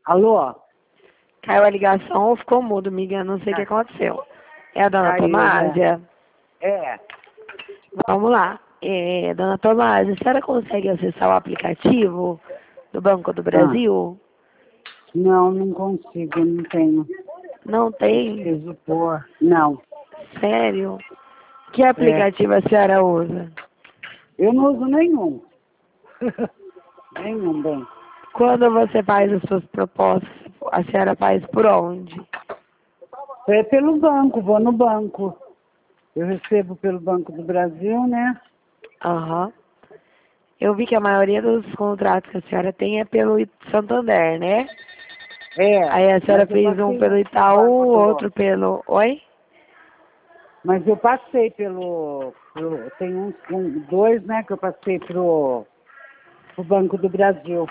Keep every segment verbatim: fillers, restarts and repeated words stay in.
Alô? Caiu a ligação ou ficou mudo, amiga? Não sei o que aconteceu. É a dona Caiu, Tomásia? É. Vamos lá. É, dona Tomásia, a senhora consegue acessar o aplicativo do Banco do Ah, Brasil? não, não consigo, não tenho. Não tem? Preciso pôr. Não. Sério? Que É. aplicativo a senhora usa? Eu não uso nenhum. nenhum, bem. Quando você faz as suas propostas, a senhora faz por onde? É pelo banco, vou no banco. Eu recebo pelo Banco do Brasil, né? Aham. Eu vi que a maioria dos contratos que a senhora tem é pelo Santander, né? É. Aí a senhora Mas eu fez um passei pelo no Itaú, banco do... outro pelo... Oi? Mas eu passei pelo... pro- Tem uns, um, dois, né, que eu passei pro, pro Banco do Brasil.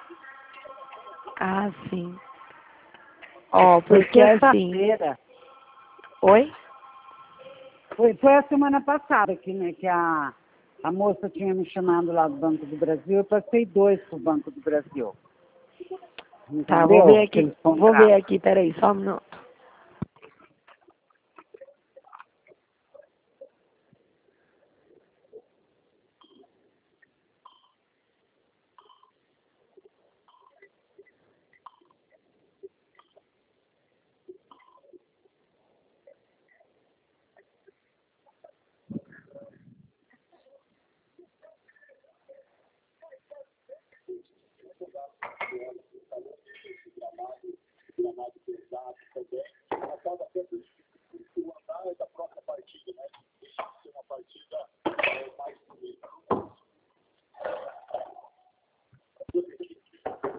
Ah, sim. Ó, Foi porque assim... sexta-feira. Oi? Foi, foi a semana passada que, né, que a, a moça tinha me chamado lá do Banco do Brasil. Eu passei dois pro Banco do Brasil. Tá, vou ver Entendeu? aqui. Aqueles Vou ver contratos. aqui, peraí, só um minuto.